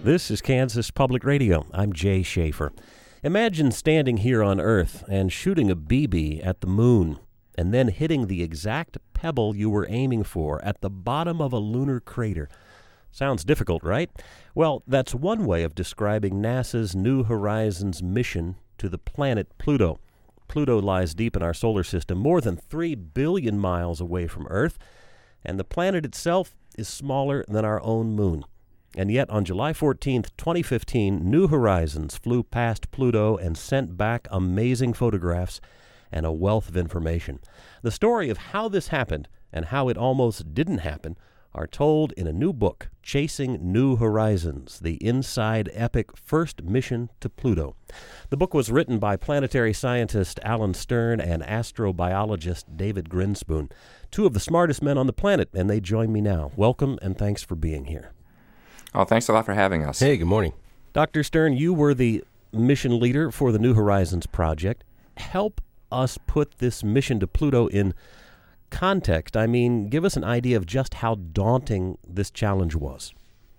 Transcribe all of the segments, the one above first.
This is Kansas Public Radio. I'm Jay Schaefer. Imagine standing here on Earth and shooting a BB at the moon and then hitting the exact pebble you were aiming for at the bottom of a lunar crater. Sounds difficult, right? Well, that's one way of describing NASA's New Horizons mission to the planet Pluto. Pluto lies deep in our solar system, more than 3 billion miles away from Earth, and the planet itself is smaller than our own moon. And yet, on July 14th, 2015, New Horizons flew past Pluto and sent back amazing photographs and a wealth of information. The story of how this happened and how it almost didn't happen are told in a new book, Chasing New Horizons, the inside epic first mission to Pluto. The book was written by planetary scientist Alan Stern and astrobiologist David Grinspoon, two of the smartest men on the planet, and they join me now. Welcome, and thanks for being here. Oh, thanks a lot for having us. Hey, good morning. Dr. Stern, you were the mission leader for the New Horizons project. Help us put this mission to Pluto in context. I mean, give us an idea of just how daunting this challenge was.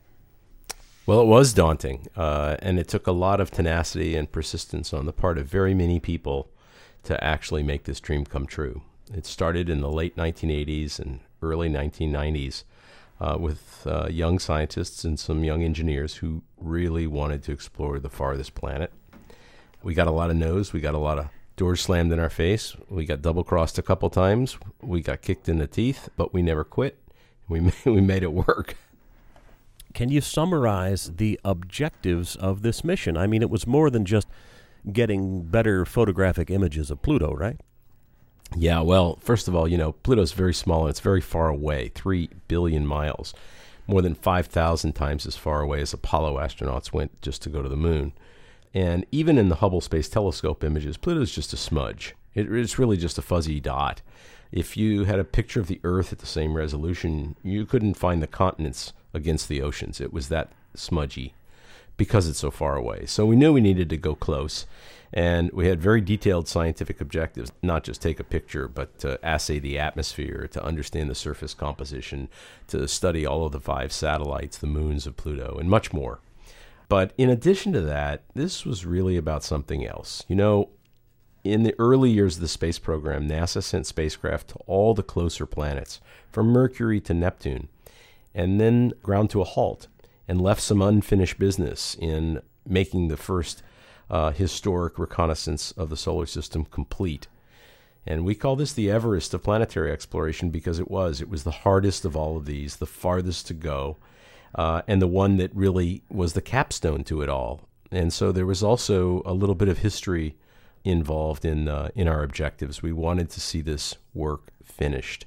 Well, it was daunting, and it took a lot of tenacity and persistence on the part of very many people to actually make this dream come true. It started in the late 1980s and early 1990s. With young scientists and some young engineers who really wanted to explore the farthest planet. We got a lot of no's. We got a lot of doors slammed in our face. We got double-crossed a couple times. We got kicked in the teeth, but we never quit. We made it work. Can you summarize the objectives of this mission? I mean, it was more than just getting better photographic images of Pluto, right? Yeah, well, first of all, Pluto's very small and it's very far away, 3 billion miles, more than 5,000 times as far away as Apollo astronauts went just to go to the moon. And even in the Hubble Space Telescope images, Pluto's just a smudge. It's really just a fuzzy dot. If you had a picture of the Earth at the same resolution, you couldn't find the continents against the oceans. It was that smudgy because it's so far away. So we knew we needed to go close. And we had very detailed scientific objectives, not just take a picture, but to assay the atmosphere, to understand the surface composition, to study all of the 5 satellites, the moons of Pluto, and much more. But in addition to that, this was really about something else. In the early years of the space program, NASA sent spacecraft to all the closer planets, from Mercury to Neptune, and then ground to a halt and left some unfinished business in making the first historic reconnaissance of the solar system complete. And we call this the Everest of planetary exploration because it was the hardest of all of these, the farthest to go, and the one that really was the capstone to it all. And so there was also a little bit of history involved in our objectives. We wanted to see this work finished.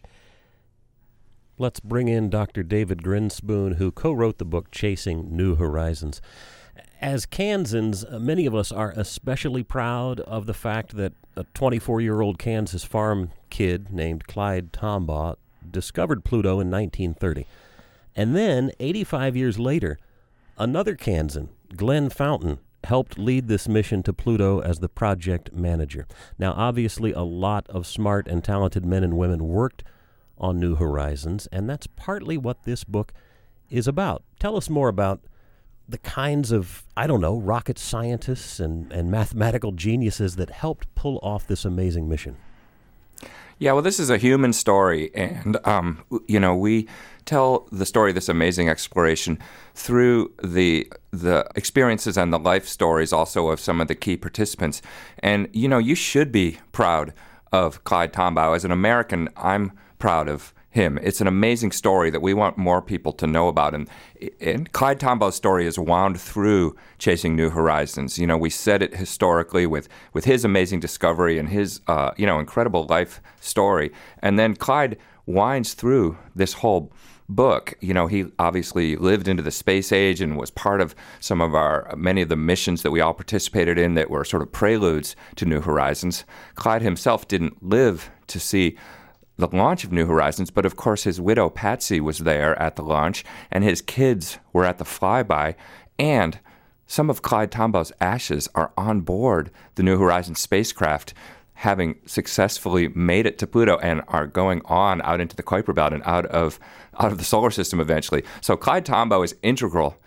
Let's bring in Dr. David Grinspoon, who co-wrote the book Chasing New Horizons. As Kansans, many of us are especially proud of the fact that a 24-year-old Kansas farm kid named Clyde Tombaugh discovered Pluto in 1930. And then, 85 years later, another Kansan, Glenn Fountain, helped lead this mission to Pluto as the project manager. Now, obviously, a lot of smart and talented men and women worked on New Horizons, and that's partly what this book is about. Tell us more about the kinds of, rocket scientists and mathematical geniuses that helped pull off this amazing mission. Yeah, well, this is a human story, and, we tell the story of this amazing exploration through the experiences and the life stories also of some of the key participants. And, you should be proud of Clyde Tombaugh. As an American, I'm proud of him. It's an amazing story that we want more people to know about. And Clyde Tombaugh's story is wound through Chasing New Horizons. We set it historically with his amazing discovery and his, incredible life story. And then Clyde winds through this whole book. He obviously lived into the space age and was part of many of the missions that we all participated in that were sort of preludes to New Horizons. Clyde himself didn't live to see the launch of New Horizons, but of course his widow Patsy was there at the launch, and his kids were at the flyby, and some of Clyde Tombaugh's ashes are on board the New Horizons spacecraft, having successfully made it to Pluto and are going on out into the Kuiper Belt and out of the solar system eventually. So Clyde Tombaugh is integral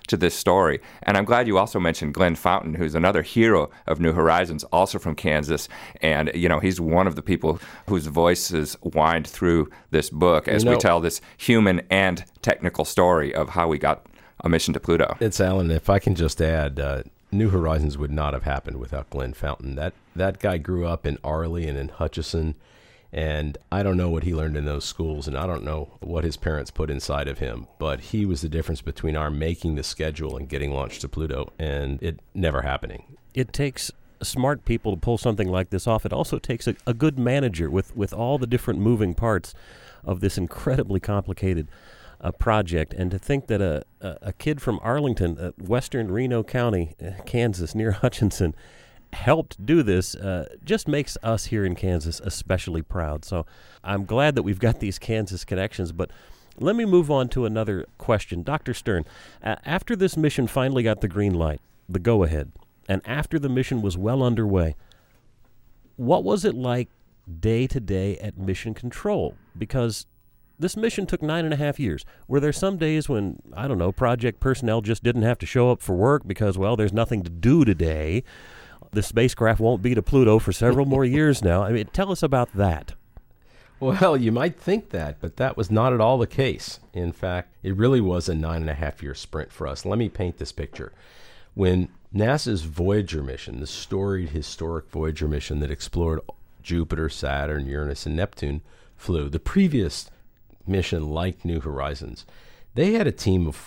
to this story. And I'm glad you also mentioned Glenn Fountain, who's another hero of New Horizons, also from Kansas. And, he's one of the people whose voices wind through this book as we tell this human and technical story of how we got a mission to Pluto. It's Alan, if I can just add, New Horizons would not have happened without Glenn Fountain. That guy grew up in Arley and in Hutchinson, and I don't know what he learned in those schools, and I don't know what his parents put inside of him, but he was the difference between our making the schedule and getting launched to Pluto, and it never happening. It takes smart people to pull something like this off. It also takes a good manager with all the different moving parts of this incredibly complicated project. And to think that a kid from Arlington, western Reno County, Kansas, near Hutchinson, helped do this just makes us here in Kansas especially proud. So I'm glad that we've got these Kansas connections. But let me move on to another question. Dr. Stern, after this mission finally got the green light, the go-ahead, and after the mission was well underway, what was it like day to day at Mission Control? Because this mission took 9.5 years. Were there some days when, I don't know, project personnel just didn't have to show up for work because, well, there's nothing to do today? The spacecraft won't be to Pluto for several more years now. I mean, tell us about that. Well, you might think that, but that was not at all the case. In fact, it really was a 9.5-year sprint for us. Let me paint this picture. When NASA's Voyager mission, the storied, historic Voyager mission that explored Jupiter, Saturn, Uranus, and Neptune, flew, the previous mission, like New Horizons, they had a team of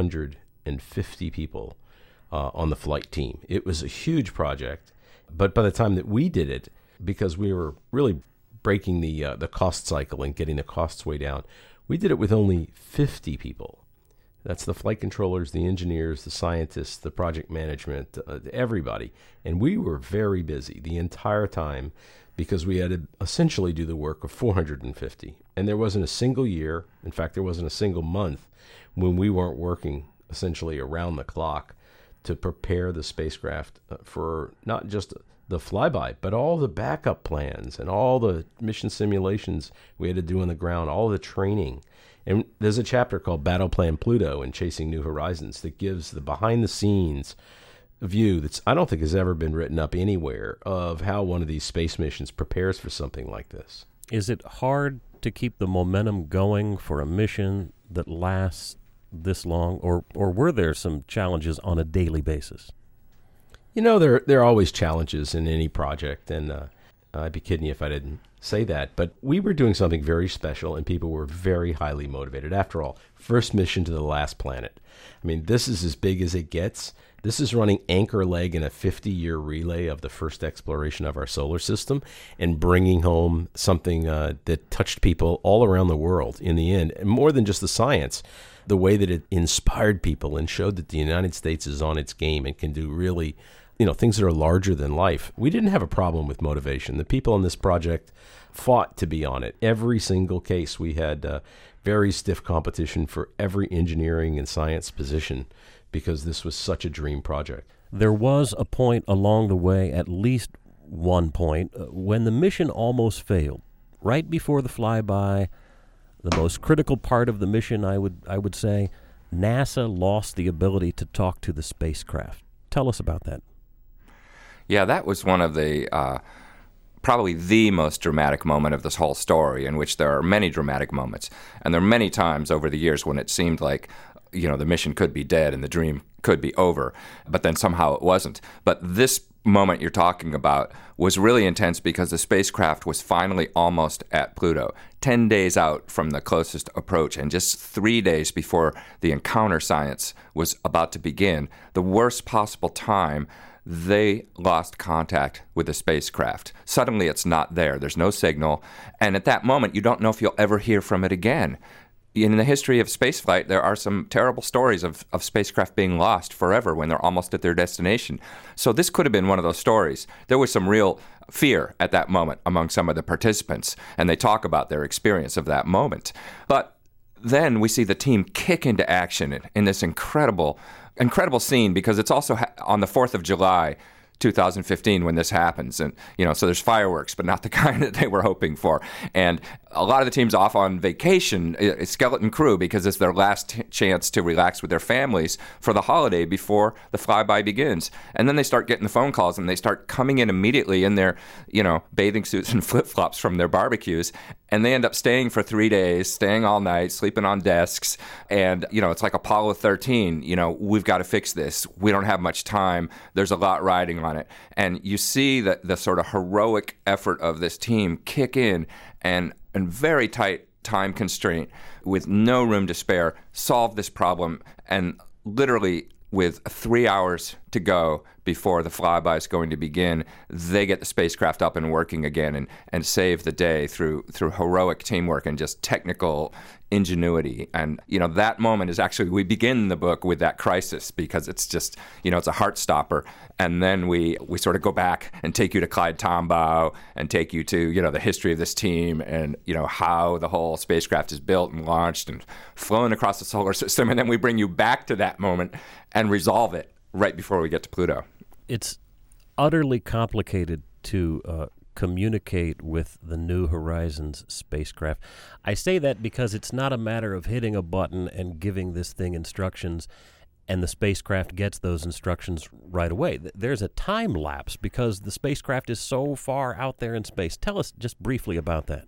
450 people on the flight team. It was a huge project, but by the time that we did it, because we were really breaking the cost cycle and getting the costs way down, we did it with only 50 people. That's the flight controllers, the engineers, the scientists, the project management, everybody. And we were very busy the entire time because we had to essentially do the work of 450. And there wasn't a single year, in fact, there wasn't a single month when we weren't working essentially around the clock to prepare the spacecraft for not just the flyby, but all the backup plans and all the mission simulations we had to do on the ground, all the training. And there's a chapter called Battle Plan Pluto and Chasing New Horizons that gives the behind-the-scenes view that's I don't think has ever been written up anywhere of how one of these space missions prepares for something like this. Is it hard to keep the momentum going for a mission that lasts this long, or were there some challenges on a daily basis? There are always challenges in any project, and I'd be kidding you if I didn't say that. But we were doing something very special, and people were very highly motivated. After all, first mission to the last planet. I mean, this is as big as it gets. This is running anchor leg in a 50-year relay of the first exploration of our solar system and bringing home something that touched people all around the world in the end, and more than just the science. The way that it inspired people and showed that the United States is on its game and can do really, things that are larger than life. We didn't have a problem with motivation. The people on this project fought to be on it. Every single case, we had very stiff competition for every engineering and science position because this was such a dream project. There was a point along the way, at least one point, when the mission almost failed. Right before the flyby, the most critical part of the mission, I would say, NASA lost the ability to talk to the spacecraft. Tell us about that. Yeah, that was one of the probably the most dramatic moment of this whole story, in which there are many dramatic moments. And there are many times over the years when it seemed like, the mission could be dead and the dream could be over, but then somehow it wasn't. But this moment you're talking about was really intense because the spacecraft was finally almost at Pluto, 10 days out from the closest approach, and just 3 days before the encounter science was about to begin, the worst possible time, they lost contact with the spacecraft. Suddenly it's not there. There's no signal. And at that moment, you don't know if you'll ever hear from it again. In the history of spaceflight, there are some terrible stories of spacecraft being lost forever when they're almost at their destination. So this could have been one of those stories. There was some real fear at that moment among some of the participants, and they talk about their experience of that moment. But then we see the team kick into action in this incredible scene, because it's also on the 4th of July, 2015 when this happens, and so there's fireworks, but not the kind that they were hoping for. And a lot of the teams off on vacation, skeleton crew, because it's their last chance to relax with their families for the holiday before the flyby begins. And then they start getting the phone calls, and they start coming in immediately in their, bathing suits and flip-flops from their barbecues. And they end up staying for 3 days, staying all night, sleeping on desks. And, it's like Apollo 13, we've got to fix this. We don't have much time. There's a lot riding on it. And you see the sort of heroic effort of this team kick in and very tight time constraint with no room to spare, solve this problem. And literally with 3 hours to go before the flyby is going to begin, they get the spacecraft up and working again and save the day through heroic teamwork and just technical ingenuity. And, that moment is actually, we begin the book with that crisis because it's just, it's a heart stopper. And then we sort of go back and take you to Clyde Tombaugh and take you to, the history of this team and, how the whole spacecraft is built and launched and flown across the solar system. And then we bring you back to that moment and resolve it right before we get to Pluto. It's utterly complicated to communicate with the New Horizons spacecraft. I say that because it's not a matter of hitting a button and giving this thing instructions and the spacecraft gets those instructions right away. There's a time lapse because the spacecraft is so far out there in space. Tell us just briefly about that.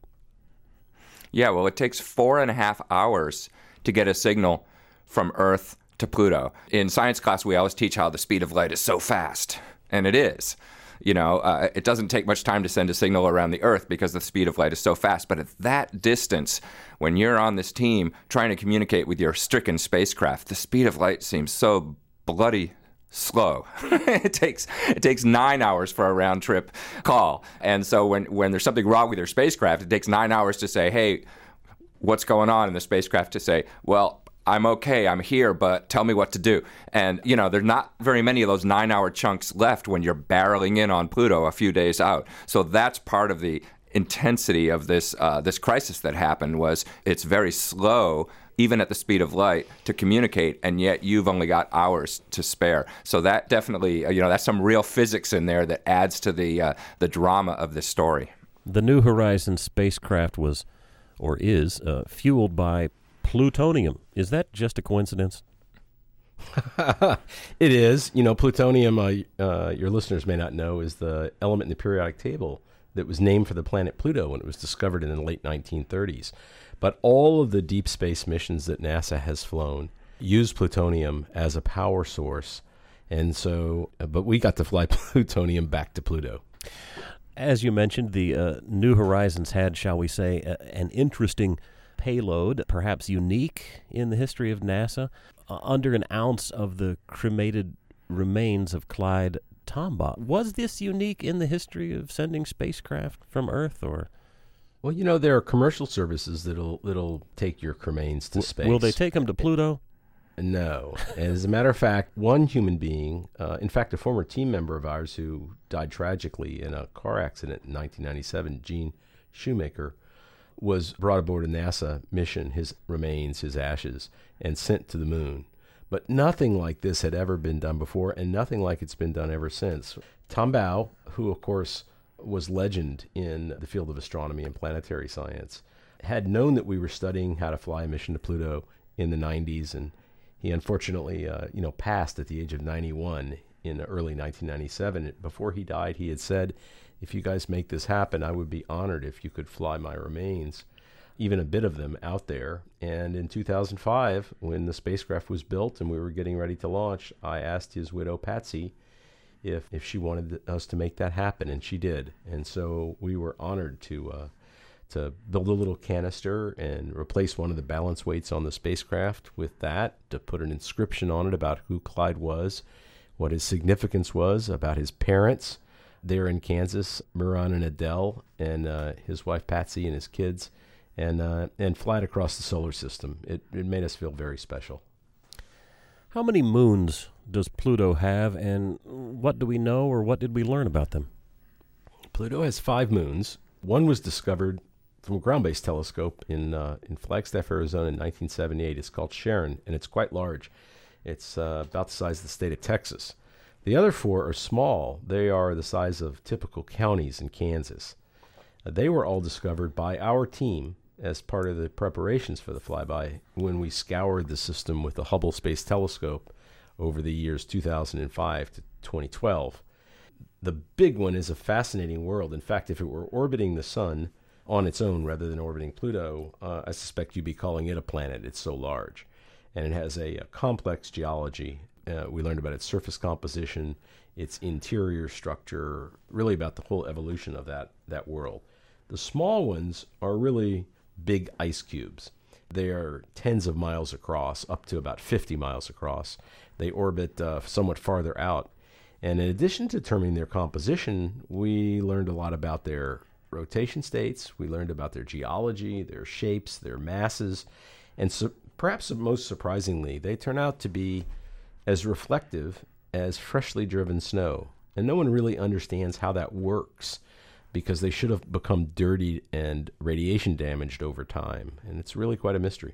Yeah, well, it takes 4.5 hours to get a signal from Earth to Pluto. In science class, we always teach how the speed of light is so fast, and it is. It doesn't take much time to send a signal around the Earth because the speed of light is so fast. But at that distance, when you're on this team trying to communicate with your stricken spacecraft, the speed of light seems so bloody slow. It takes 9 hours for a round trip call. And so when there's something wrong with your spacecraft, it takes 9 hours to say, hey, what's going on? And the spacecraft to say, well, I'm okay, I'm here, but tell me what to do. And, there's not very many of those 9-hour chunks left when you're barreling in on Pluto a few days out. So that's part of the intensity of this crisis that happened was it's very slow, even at the speed of light, to communicate, and yet you've only got hours to spare. So that definitely, that's some real physics in there that adds to the drama of this story. The New Horizons spacecraft was, or is, fueled by plutonium. Is that just a coincidence? It is. Plutonium, your listeners may not know, is the element in the periodic table that was named for the planet Pluto when it was discovered in the late 1930s. But all of the deep space missions that NASA has flown use plutonium as a power source. And so, but we got to fly plutonium back to Pluto. As you mentioned, the New Horizons had, shall we say, an interesting payload, perhaps unique in the history of NASA, under an ounce of the cremated remains of Clyde Tombaugh. Was this unique in the history of sending spacecraft from Earth, or? Well, there are commercial services that'll take your cremains to space. Will they take them to Pluto? No. As a matter of fact, one human being, in fact, a former team member of ours who died tragically in a car accident in 1997, Gene Shoemaker, was brought aboard a NASA mission, his remains, his ashes, and sent to the moon. But nothing like this had ever been done before, and nothing like it's been done ever since. Tombaugh, who, of course, was legend in the field of astronomy and planetary science, had known that we were studying how to fly a mission to Pluto in the 90s, and he unfortunately, passed at the age of 91 in early 1997. Before he died, he had said, if you guys make this happen, I would be honored if you could fly my remains, even a bit of them, out there. And in 2005, when the spacecraft was built and we were getting ready to launch, I asked his widow, Patsy, if she wanted us to make that happen, and she did. And so we were honored to build a little canister and replace one of the balance weights on the spacecraft with that, to put an inscription on it about who Clyde was, what his significance was, about his parents there in Kansas, Muron and Adele, and his wife Patsy and his kids, and fly it across the solar system. It made us feel very special. How many moons does Pluto have, and what do we know, or what did we learn about them? Pluto has 5 moons. One was discovered from a ground-based telescope in Flagstaff, Arizona in 1978. It's called Sharon, and it's quite large. It's about the size of the state of Texas. The other 4 are small. They are the size of typical counties in Kansas. They were all discovered by our team as part of the preparations for the flyby when we scoured the system with the Hubble Space Telescope over the years 2005 to 2012. The big one is a fascinating world. In fact, if it were orbiting the sun on its own rather than orbiting Pluto, I suspect you'd be calling it a planet. It's so large. And it has a complex geology. We learned about its surface composition, its interior structure, really about the whole evolution of that world. The small ones are really big ice cubes. They are tens of miles across, up to about 50 miles across. They orbit somewhat farther out. And in addition to determining their composition, we learned a lot about their rotation states. We learned about their geology, their shapes, their masses. And so, perhaps most surprisingly, they turn out to be as reflective as freshly driven snow. And no one really understands how that works, because they should have become dirty and radiation damaged over time. And it's really quite a mystery.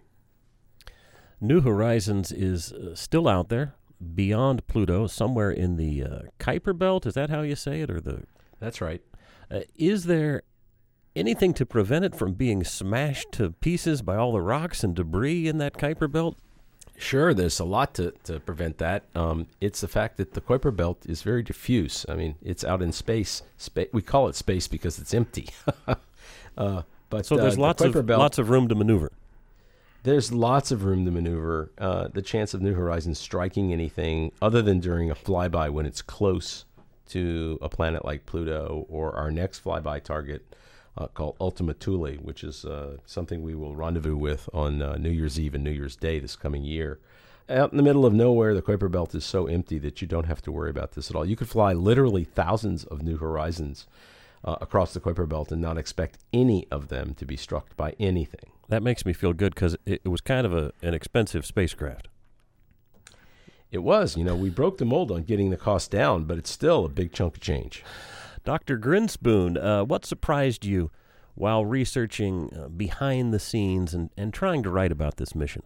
New Horizons is still out there, beyond Pluto, somewhere in the Kuiper Belt. Is that how you say it? That's right. Is there anything to prevent it from being smashed to pieces by all the rocks and debris in that Kuiper Belt? Sure, there's a lot to prevent that. It's the fact that the Kuiper Belt is very diffuse. I mean, it's out in space. We call it space because it's empty. But so there's lots of room to maneuver. There's lots of room to maneuver. The chance of New Horizons striking anything other than during a flyby when it's close to a planet like Pluto, or our next flyby target called Ultima Thule, which is something we will rendezvous with on New Year's Eve and New Year's Day this coming year. Out in the middle of nowhere, the Kuiper Belt is so empty that you don't have to worry about this at all. You could fly literally thousands of New Horizons across the Kuiper Belt and not expect any of them to be struck by anything. That makes me feel good, because it was kind of an expensive spacecraft. It was. We broke the mold on getting the cost down, but it's still a big chunk of change. Dr. Grinspoon, what surprised you while researching behind the scenes and trying to write about this mission?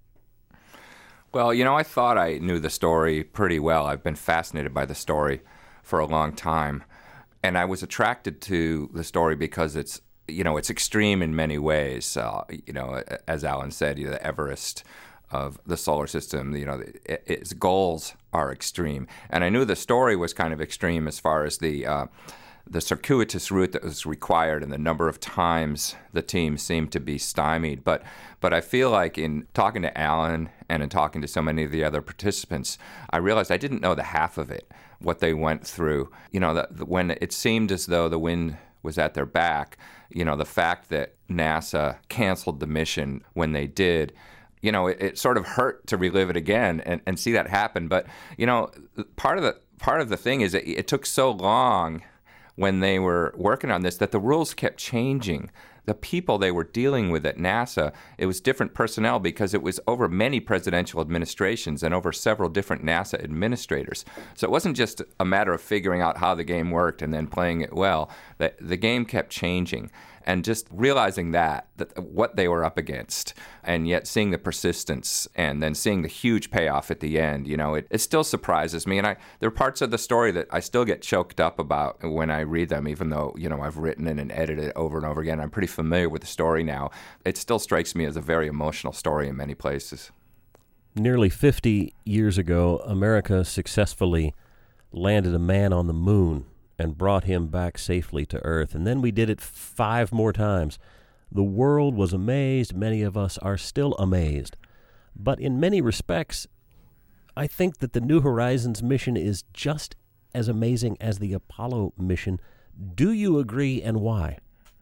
Well, I thought I knew the story pretty well. I've been fascinated by the story for a long time. And I was attracted to the story because it's extreme in many ways. As Alan said, the Everest of the solar system, its goals are extreme. And I knew the story was kind of extreme as far as the circuitous route that was required and the number of times the team seemed to be stymied. But I feel like in talking to Alan and in talking to so many of the other participants, I realized I didn't know the half of it, what they went through. When it seemed as though the wind was at their back, the fact that NASA canceled the mission when they did, it sort of hurt to relive it again and see that happen. But, part of the thing is that it took so long when they were working on this that the rules kept changing. The people they were dealing with at NASA, it was different personnel because it was over many presidential administrations and over several different NASA administrators. So it wasn't just a matter of figuring out how the game worked and then playing it well. The game kept changing. And just realizing that what they were up against, and yet seeing the persistence and then seeing the huge payoff at the end, it still surprises me. And there are parts of the story that I still get choked up about when I read them, even though, I've written it and edited it over and over again. I'm pretty familiar with the story now. It still strikes me as a very emotional story in many places. Nearly 50 years ago, America successfully landed a man on the moon and brought him back safely to Earth. And then we did it 5 more times. The world was amazed. Many of us are still amazed. But in many respects, I think that the New Horizons mission is just as amazing as the Apollo mission. Do you agree, and why?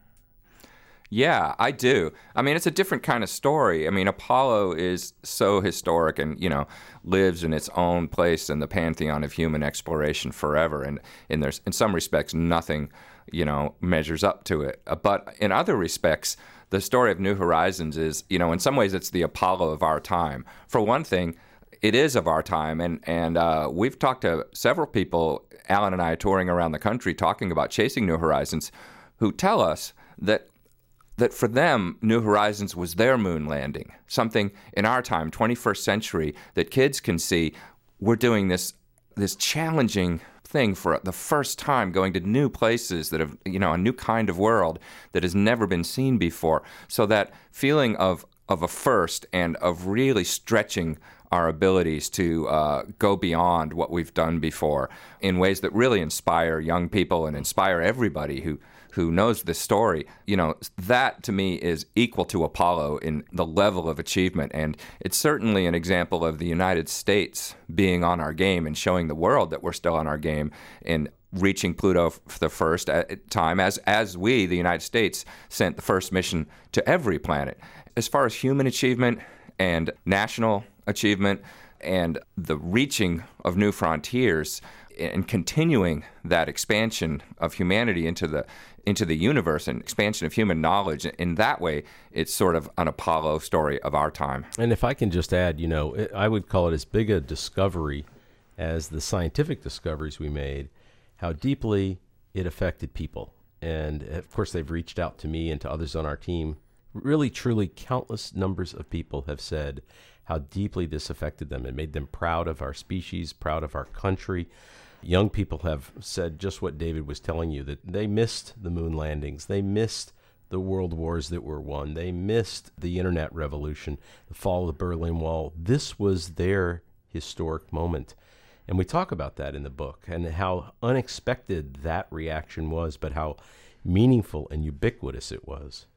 Yeah, I do. I mean, it's a different kind of story. I mean, Apollo is so historic and, lives in its own place in the pantheon of human exploration forever. And in some respects, nothing, measures up to it. But in other respects, the story of New Horizons is, in some ways, it's the Apollo of our time. For one thing, it is of our time. And we've talked to several people, Alan and I, touring around the country, talking about chasing New Horizons, who tell us that for them, New Horizons was their moon landing, something in our time, 21st century, that kids can see. We're doing this challenging thing for the first time, going to new places that have, a new kind of world that has never been seen before. So that feeling of a first and of really stretching our abilities to go beyond what we've done before in ways that really inspire young people and inspire everybody who knows this story. That to me is equal to Apollo in the level of achievement. And it's certainly an example of the United States being on our game and showing the world that we're still on our game in reaching Pluto for the first time, as we, the United States, sent the first mission to every planet. As far as human achievement and national achievement and the reaching of new frontiers and continuing that expansion of humanity into the universe and expansion of human knowledge, in that way, it's sort of an Apollo story of our time. And if I can just add, I would call it as big a discovery as the scientific discoveries we made, how deeply it affected people. And of course, they've reached out to me and to others on our team. Really, truly, countless numbers of people have said how deeply this affected them and made them proud of our species, proud of our country. Young people have said just what David was telling you, that they missed the moon landings. They missed the world wars that were won. They missed the internet revolution, the fall of the Berlin Wall. This was their historic moment. And we talk about that in the book and how unexpected that reaction was, but how meaningful and ubiquitous it was.